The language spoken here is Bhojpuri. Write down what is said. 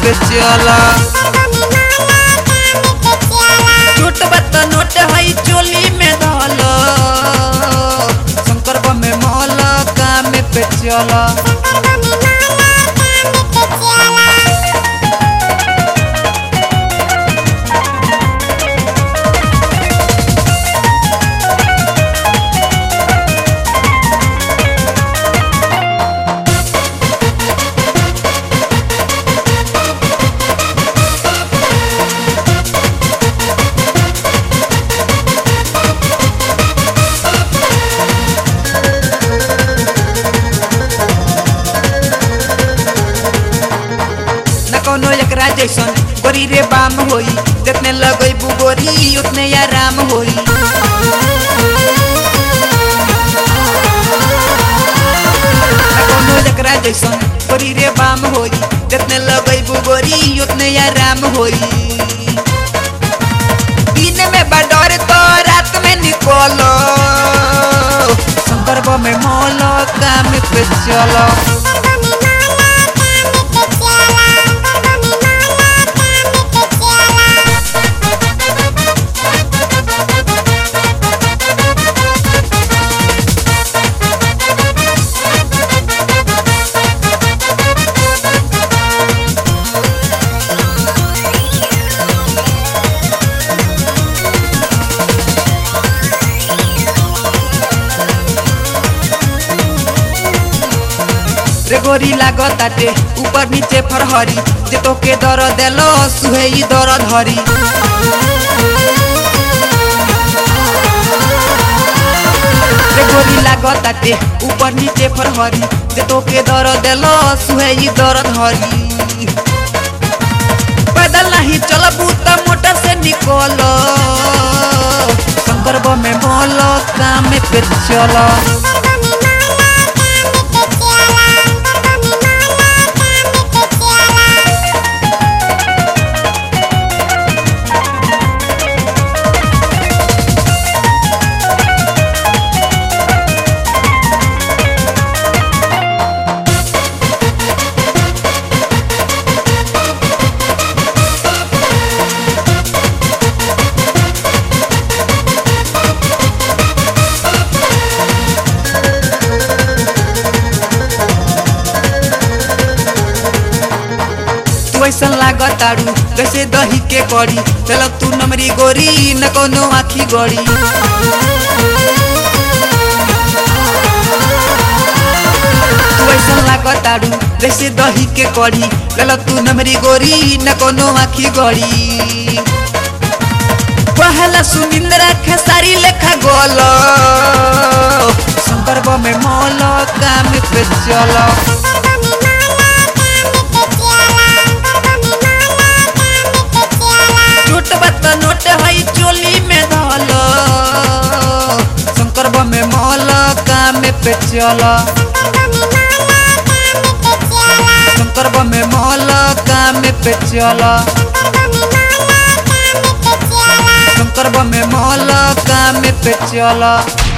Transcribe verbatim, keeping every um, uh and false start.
पे चला। छोट बत नोट हई चोली में धल शंकर बम में मल काम पे चला। कोनो एकरा जैसन गोरी रे बाम होई जितने लगई बुगोरी उतने आराम होई। कोनो एकरा जैसन गोरी रे बाम होई जितने लगई बुगोरी उतने आराम होई। दिन में बडोर तो रात में निकलो शंकर बम में मौलो काम पे चलो। रे गोरी लागताटे ऊपर नीचे फरहरी जे तोके दर देलो सुहेई दर धरी। रे गोरी लागताटे ऊपर नीचे फरहरी जे तोके दर देलो सुहेई दर धरी। पैदल नहीं चलबू त मोटर से निकलो शंकर बम में मौलो काम पे चलो। वैसन लागतारू जैसे दही के कड़ी चल तू नमरी गोरी न कोनो आखी गड़ी। वैसन लागतारू जैसे दही के कड़ी चल तू नमरी गोरी न कोनो आखी गड़ी। पहला सुनिंद्रा खेसारी लेखा गोलो शंकर बम में मौलो काम पे चलो। नोट हई चोली में धल शंकर बम में मौल काम पे चला। शंकर बम में मौल काम पे चला। शंकर बम में मौल काम पे चला।